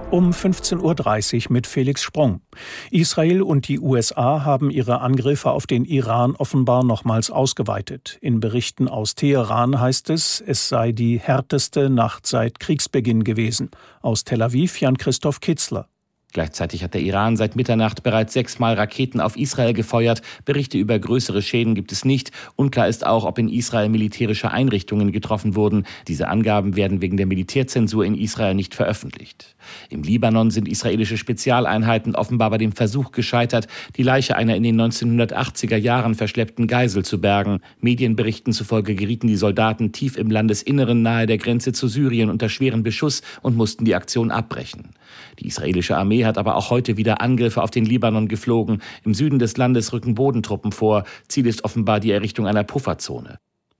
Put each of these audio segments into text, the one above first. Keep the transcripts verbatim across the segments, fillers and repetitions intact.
Um fünfzehn Uhr dreißig mit Felix Sprung. Israel und die U S A haben ihre Angriffe auf den Iran offenbar nochmals ausgeweitet. In Berichten aus Teheran heißt es, es sei die härteste Nacht seit Kriegsbeginn gewesen. Aus Tel Aviv Jan-Christoph Kitzler. Gleichzeitig hat der Iran seit Mitternacht bereits sechsmal Raketen auf Israel gefeuert. Berichte über größere Schäden gibt es nicht. Unklar ist auch, ob in Israel militärische Einrichtungen getroffen wurden. Diese Angaben werden wegen der Militärzensur in Israel nicht veröffentlicht. Im Libanon sind israelische Spezialeinheiten offenbar bei dem Versuch gescheitert, die Leiche einer in den neunzehnhundertachtziger Jahren verschleppten Geisel zu bergen. Medienberichten zufolge gerieten die Soldaten tief im Landesinneren nahe der Grenze zu Syrien unter schweren Beschuss und mussten die Aktion abbrechen. Die israelische Armee hat aber auch heute wieder Angriffe auf den Libanon geflogen. Im Süden des Landes rücken Bodentruppen vor. Ziel ist offenbar die Errichtung einer Pufferzone.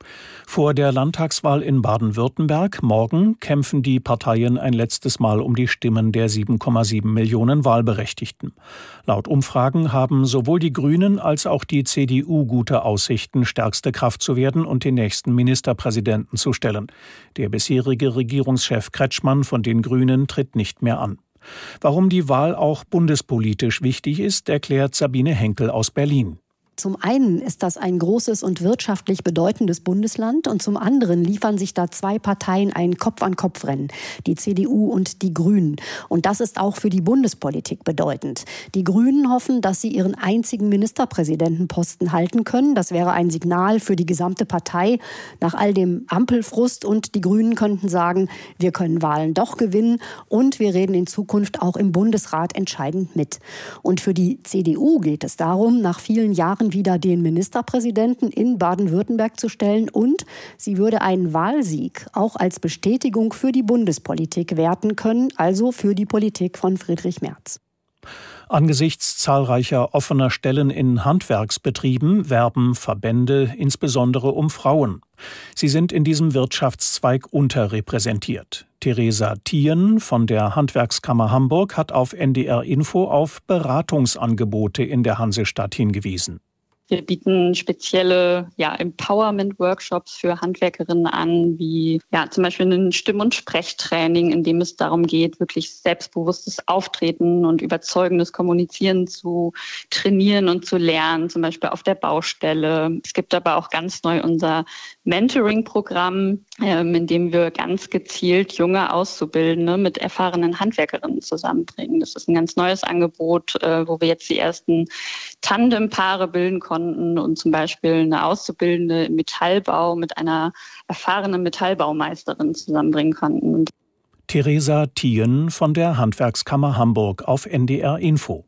Vor der Landtagswahl in Baden-Württemberg morgen kämpfen die Parteien ein letztes Mal um die Stimmen der sieben Komma sieben Millionen Wahlberechtigten. Laut Umfragen haben sowohl die Grünen als auch die C D U gute Aussichten, stärkste Kraft zu werden und den nächsten Ministerpräsidenten zu stellen. Der bisherige Regierungschef Kretschmann von den Grünen tritt nicht mehr an. Warum die Wahl auch bundespolitisch wichtig ist, erklärt Sabine Henkel aus Berlin. Zum einen ist das ein großes und wirtschaftlich bedeutendes Bundesland und zum anderen liefern sich da zwei Parteien ein Kopf-an-Kopf-Rennen, die C D U und die Grünen. Und das ist auch für die Bundespolitik bedeutend. Die Grünen hoffen, dass sie ihren einzigen Ministerpräsidentenposten halten können. Das wäre ein Signal für die gesamte Partei nach all dem Ampelfrust. Und die Grünen könnten sagen, wir können Wahlen doch gewinnen und wir reden in Zukunft auch im Bundesrat entscheidend mit. Und für die C D U geht es darum, nach vielen Jahren wieder den Ministerpräsidenten in Baden-Württemberg zu stellen und sie würde einen Wahlsieg auch als Bestätigung für die Bundespolitik werten können, also für die Politik von Friedrich Merz. Angesichts zahlreicher offener Stellen in Handwerksbetrieben werben Verbände insbesondere um Frauen. Sie sind in diesem Wirtschaftszweig unterrepräsentiert. Theresa Thien von der Handwerkskammer Hamburg hat auf N D R Info auf Beratungsangebote in der Hansestadt hingewiesen. Wir bieten spezielle ja, Empowerment-Workshops für Handwerkerinnen an, wie ja, zum Beispiel ein Stimm- und Sprechtraining, in dem es darum geht, wirklich selbstbewusstes Auftreten und überzeugendes Kommunizieren zu trainieren und zu lernen, zum Beispiel auf der Baustelle. Es gibt aber auch ganz neu unser Mentoring-Programm, ähm, in dem wir ganz gezielt junge Auszubildende mit erfahrenen Handwerkerinnen zusammenbringen. Das ist ein ganz neues Angebot, äh, wo wir jetzt die ersten Tandempaare bilden konnten und zum Beispiel eine Auszubildende im Metallbau mit einer erfahrenen Metallbaumeisterin zusammenbringen konnten. Theresa Thien von der Handwerkskammer Hamburg auf N D R Info.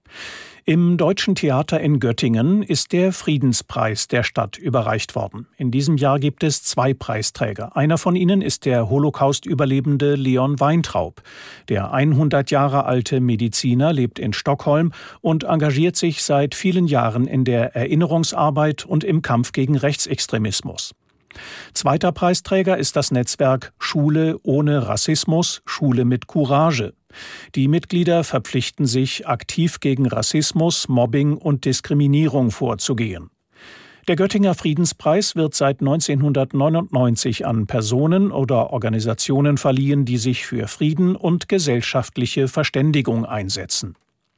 Im Deutschen Theater in Göttingen ist der Friedenspreis der Stadt überreicht worden. In diesem Jahr gibt es zwei Preisträger. Einer von ihnen ist der Holocaust-Überlebende Leon Weintraub. Der hundert Jahre alte Mediziner lebt in Stockholm und engagiert sich seit vielen Jahren in der Erinnerungsarbeit und im Kampf gegen Rechtsextremismus. Zweiter Preisträger ist das Netzwerk Schule ohne Rassismus, Schule mit Courage. Die Mitglieder verpflichten sich, aktiv gegen Rassismus, Mobbing und Diskriminierung vorzugehen. Der Göttinger Friedenspreis wird seit neunzehnhundertneunundneunzig an Personen oder Organisationen verliehen, die sich für Frieden und gesellschaftliche Verständigung einsetzen.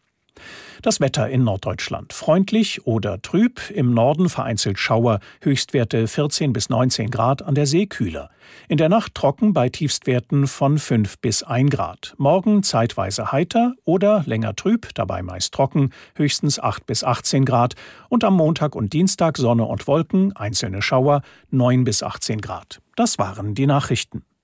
Das Wetter in Norddeutschland. Freundlich oder trüb, im Norden vereinzelt Schauer, Höchstwerte vierzehn bis neunzehn Grad, an der See kühler. In der Nacht trocken bei Tiefstwerten von fünf bis ein Grad. Morgen zeitweise heiter oder länger trüb, dabei meist trocken, höchstens acht bis achtzehn Grad. Und am Montag und Dienstag Sonne und Wolken, einzelne Schauer, neun bis achtzehn Grad. Das waren die Nachrichten.